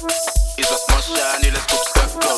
Izwa smoshani leskupskako.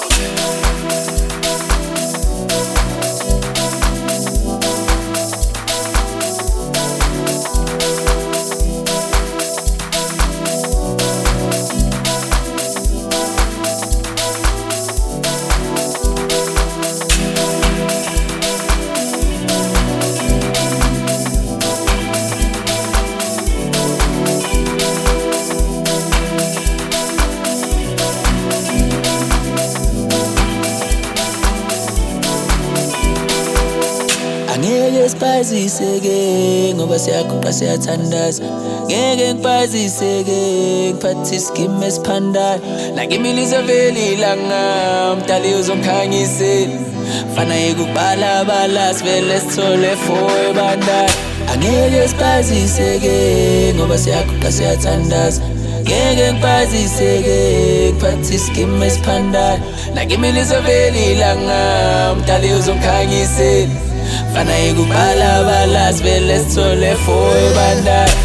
Angeke siphaziseke ngoba siyaguqa siyathandaza. Ngeke ngiphaziseke ngiphathe iskimi esiphandayo. Nakimi liveli ilanga mdali uzongikhanyisela. Fana yekubala sivele sithole for ebandala. Angeke siphaziseke ngoba siyaguqa siyathandaza. Ngeke ngiphaziseke ngiphathe iskimi esiphandayo. Nakimi liveli ilanga mdali uzongikhanyisela. Fana yekubala sivele sithole for ebandala.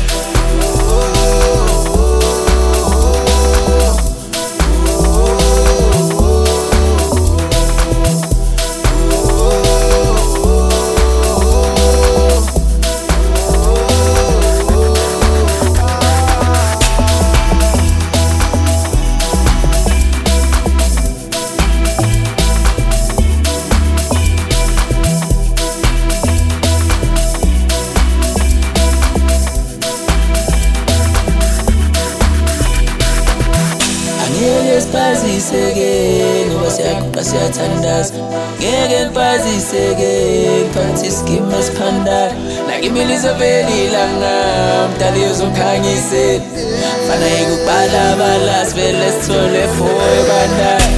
Ngeke siphaziseke ngoba siyaguqa siyathandaza. Ngeke ngiphaziseke ngiphathe iskimi esiphandayo. Nakimi liveli ilanga mdali uzongikhanyisela. Fana yekubala sivele sithole for ebandala.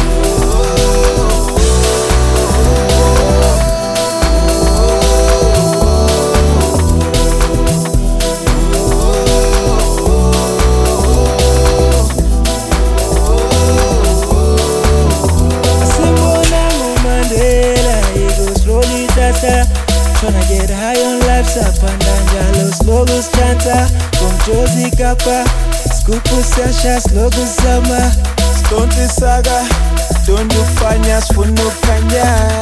Tryna get high on life, sapanda los logos chanta. Con Josie Kappa, Skupu Sasha, slogan sama. Stonti saga, tundu fanyas funukanya.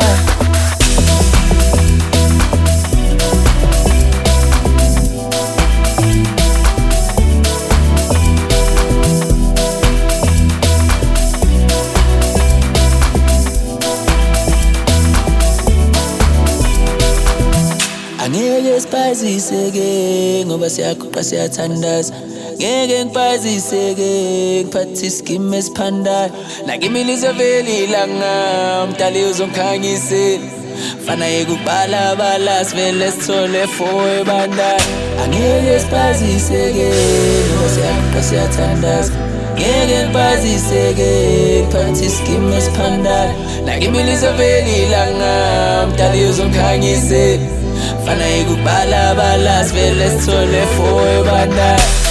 Angeke siphaziseke ngoba siyaguqa siyathandaza. Ngeke ngiphaziseke ngiphathe iskimi esiphandayo. Nakimi liveli ilanga mdali uzongikhanyisela. Fana yekubala sivele sithole for ebandala. Angeke siphaziseke ngoba siyaguqa siyathandaza. Ngeke ngiphaziseke ngiphathe iskimi esiphandayo. Nakimi liveli ilanga mdali uzongikhanyisela. Fana yekubala sivele sithole for ebandala.